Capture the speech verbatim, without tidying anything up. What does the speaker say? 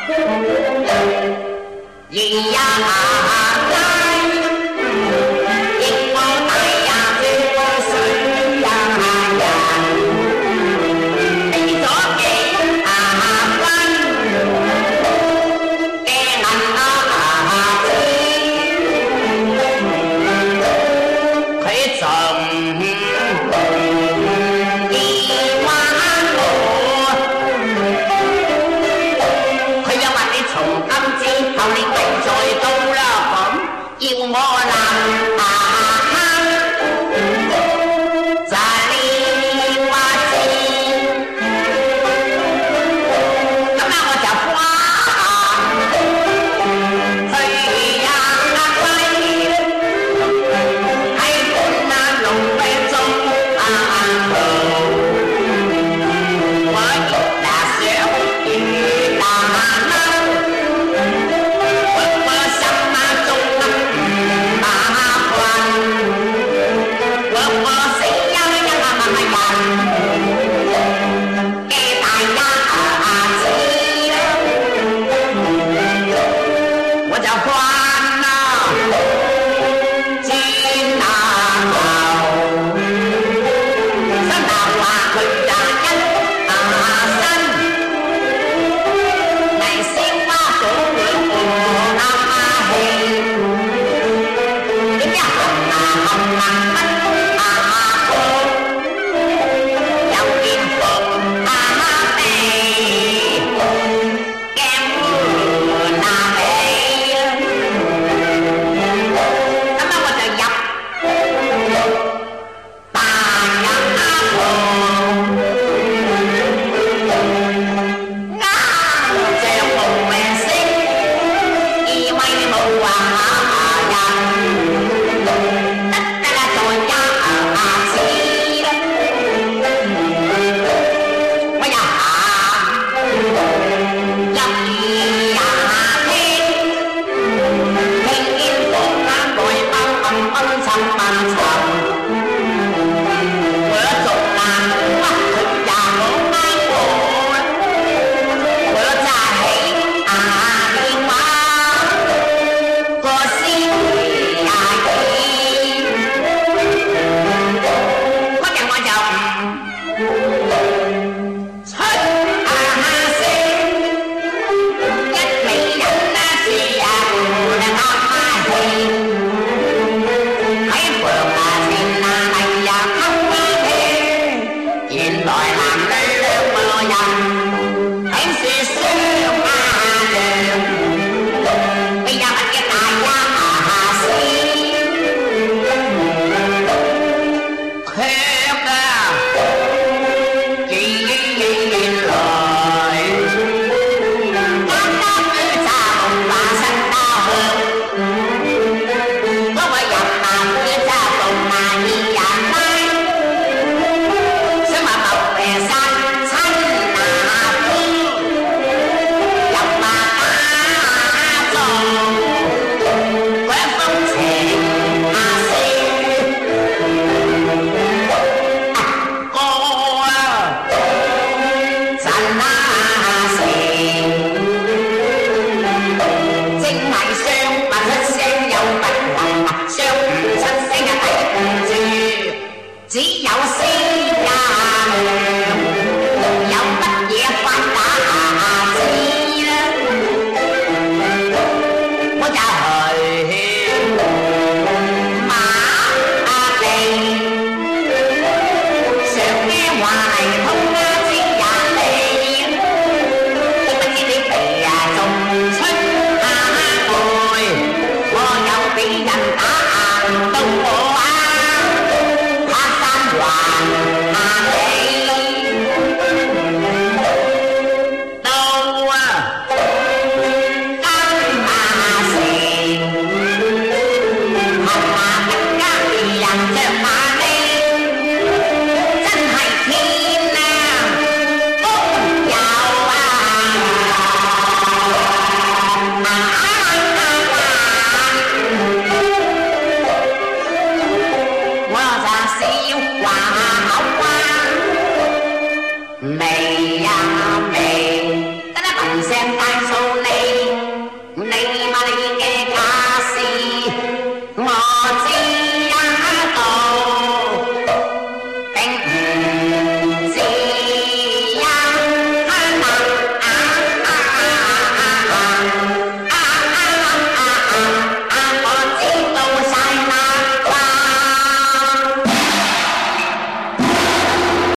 vì ya lai yên mô tại ya thế vô sự ya ya đi gió kể à quan kẻ nằm à chi khế chồng đi qua mùa khế do mặt đi trồng âm chi hầu đi cảnh rồi câu là phẩm yêu mô làm à hăng ra đi qua chi cảm ơn我讲话嘿呀喂喺本那龍飛中啊頭我越那想越那嬲我我心啊中啊困我我死呀呀呀人嘅大家知我就慣啦轉那頭新男話佢就一啊身泥燒花果會和啱氣點一行啊行啊乜啊個又見服啊地驚門啊你咁樣我就入大入啊鋪啱像無名色以威武啊人得得啦在家啊子我也行入耳啊聽聽見房間內暗暗暗沉暗沉我做啊乜佢也冇啱我我揸起啊電話個先啊意嗰日我就唔出啊聲一味人啊自啊胡啦啱氣喺房啊前啊係啊溝啊聽原來男女兩個人喺樹上啊亮被入物嘅大家事卻啊幾來啱啱佢就話身家響嗰個入啊佢就動啊二人拉想話謀誒山親啊夫入啊打造嗰一風情啊笑歌啊陣啊成正係相不出聲又不能相唔出聲啊抵唔住只有聲啊有乜嘢法打知啦我就去馬地上嘅話係通啊知人哋點不知你肥啊仲出啊外我又俾人打到我啊拍山還啊你到啊金馬城行下更加別人着馬呢真係天啊福有啊我就笑話